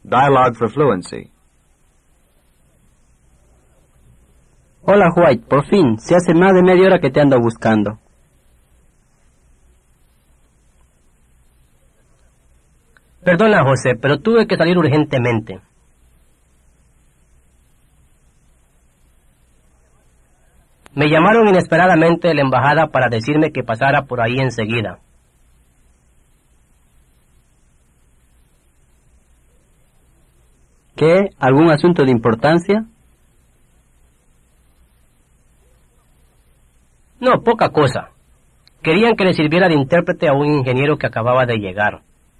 Dialogue for Fluency. Hola, White, por fin. Se hace más de media hora que te ando buscando. Perdona, José, pero tuve que salir urgentemente. Me llamaron inesperadamente de la embajada para decirme que pasara por ahí enseguida. ¿Qué? ¿Algún asunto de importancia? No, poca cosa. Querían que le sirviera de intérprete a un ingeniero que acababa de llegar.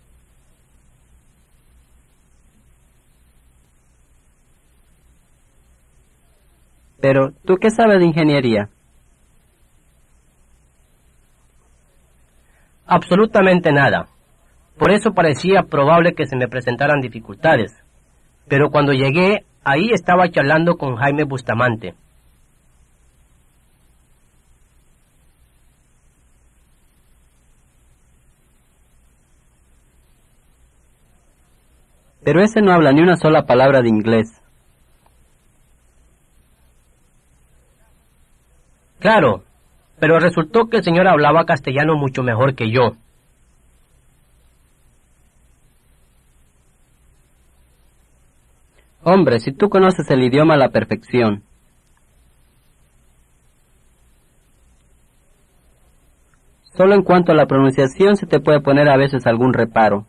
Pero, ¿tú qué sabes de ingeniería? Absolutamente nada. Por eso parecía probable que se me presentaran dificultades. Pero cuando llegué, ahí estaba charlando con Jaime Bustamante. Pero ese no habla ni una sola palabra de inglés. Claro, pero resultó que el señor hablaba castellano mucho mejor que yo. Hombre, si tú conoces el idioma a la perfección. Solo en cuanto a la pronunciación se te puede poner a veces algún reparo.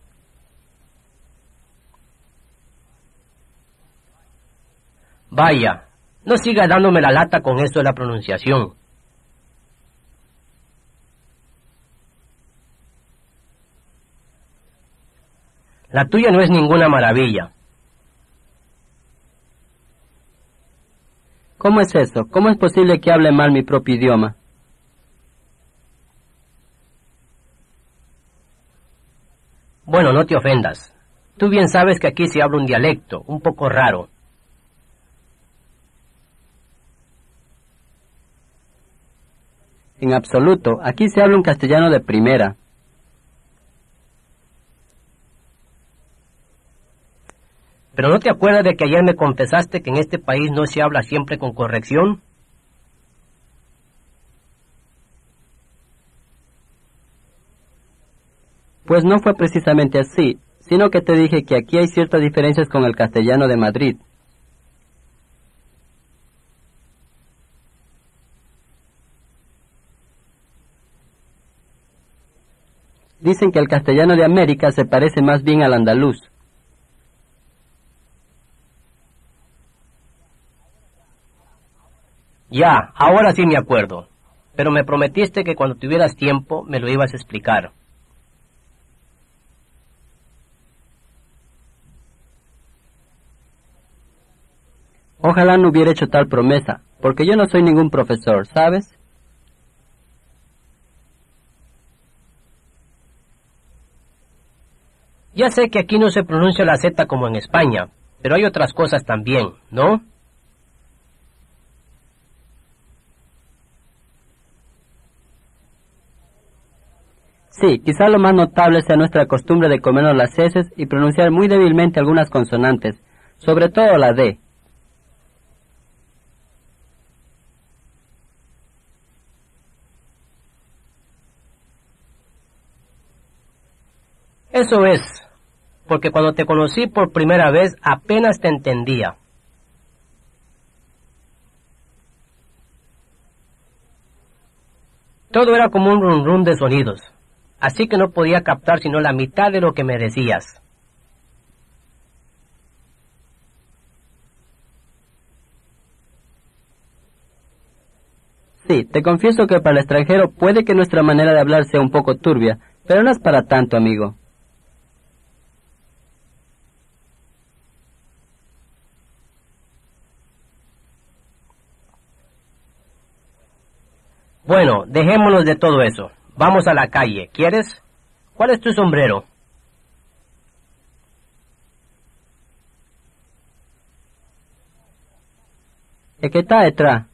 Vaya, no siga dándome la lata con eso de la pronunciación. La tuya no es ninguna maravilla. ¿Cómo es eso? ¿Cómo es posible que hable mal mi propio idioma? Bueno, no te ofendas. Tú bien sabes que aquí se habla un dialecto, un poco raro. En absoluto, aquí se habla un castellano de primera. ¿Pero no te acuerdas de que ayer me confesaste que en este país no se habla siempre con corrección? Pues no fue precisamente así, sino que te dije que aquí hay ciertas diferencias con el castellano de Madrid. Dicen que el castellano de América se parece más bien al andaluz. Ya, ahora sí me acuerdo. Pero me prometiste que cuando tuvieras tiempo me lo ibas a explicar. Ojalá no hubiera hecho tal promesa, porque yo no soy ningún profesor, ¿sabes? Ya sé que aquí no se pronuncia la Z como en España, pero hay otras cosas también, ¿no? Sí, quizá lo más notable sea nuestra costumbre de comernos las heces y pronunciar muy débilmente algunas consonantes, sobre todo la D. Eso es, porque cuando te conocí por primera vez apenas te entendía. Todo era como un rum rum de sonidos, así que no podía captar sino la mitad de lo que me decías. Sí, te confieso que para el extranjero puede que nuestra manera de hablar sea un poco turbia, pero no es para tanto, amigo. Bueno, dejémonos de todo eso. Vamos a la calle, ¿quieres? ¿Cuál es tu sombrero? El que está detrás.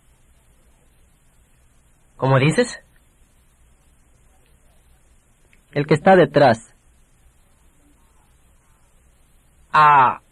¿Cómo dices? El que está detrás. a